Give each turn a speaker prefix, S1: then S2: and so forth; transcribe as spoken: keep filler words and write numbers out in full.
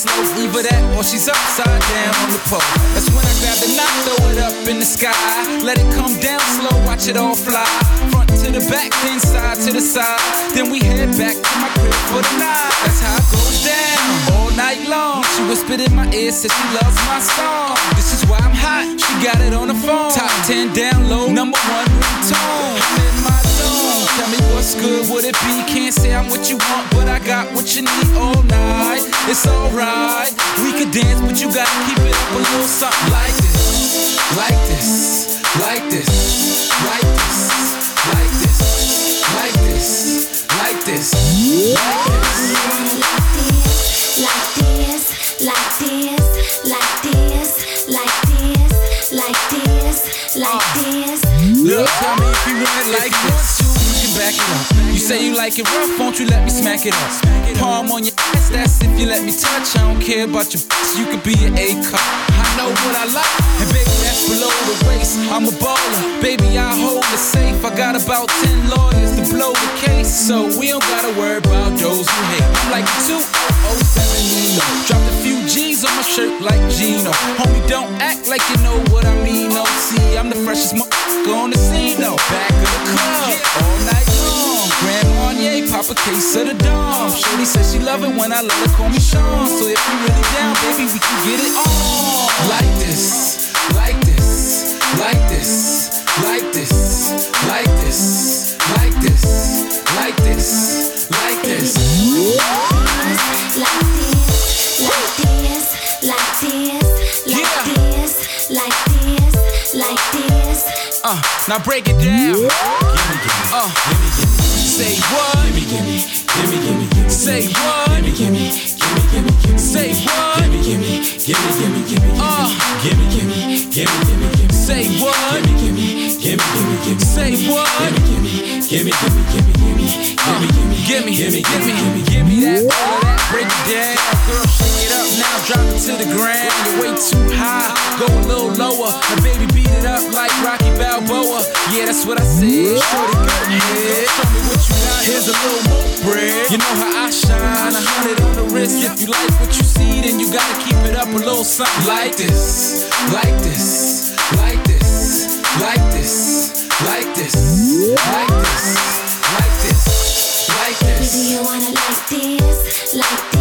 S1: slow. Either that or she's upside down on the pole. That's when I grab the knot, throw it up in the sky. Let it come down slow, watch it all fly. Front to the back, then side to the side. Then we head back to my crib for the night. That's how it goes down all night long. She whispered in my ear, said she loves my song. This is why I'm hot, she got it on the phone. Top ten down low, number one ringtone. I'm in my zone, tell me what's good, would it be? Can't say I'm what you want, but I got what you need all night. It's alright, we could dance, but you gotta keep it up a little something like this. Like this, like this, like this, like this, like this, like this, like this.
S2: Like this, like this, like this, like this, like this, like this.
S1: Look, tell me if you want it like this. You can back it up. You say you like it rough, won't you let me smack it up? Palm on your ass, that's if you let me touch. I don't care about your bitch, you could be an A cup. I know what I like, and baby, that's below the waist. I'm a baller, baby, I hold it safe. I got about ten lawyers to blow the case, so we don't gotta worry about those who hate. I'm like two oh seven Nino, dropped a few G's on my shirt like Gino. Homie, don't act like you know what I mean. No, see, I'm the freshest motherfucker on the scene, no. Back of the club, all night long. Grand Marnier, pop a case of the Dom. Shorty says she love it when I let her call me Sean. So if you really down, baby, we can get it on. Like this, like this, like this, like this, like this, like this, like this, like this.
S2: Like this, like this, like this, like this, like this, like this.
S1: Uh, now break it down. Uh, say what? Gimme, gimme, gimme, gimme, gimme. Say what? Gimme, gimme, gimme, gimme, gimme. Say what? Gimme, gimme, gimme, gimme, gimme. Uh, gimme, gimme, gimme, gimme, gimme. Say what? Gimme, gimme, gimme, gimme, gimme. Say what? Gimme, gimme, gimme, gimme, gimme, gimme. Gimme, gimme, gimme, gimme, gimme that, all of that. Break it down, girl, shake it up now, drop it to the ground. You're way too high, go a little lower. And baby, beat it up like Rocky Balboa. Yeah, that's what I said. Shorty, go ahead, show me what you got. Here's a little more bread. You know how I shine, a hundred on the wrist. If you like what you see, then you gotta keep it up a little something like this, like this, like this, like this, like this, like this, like this, like this.
S2: Baby, do you wanna like this, like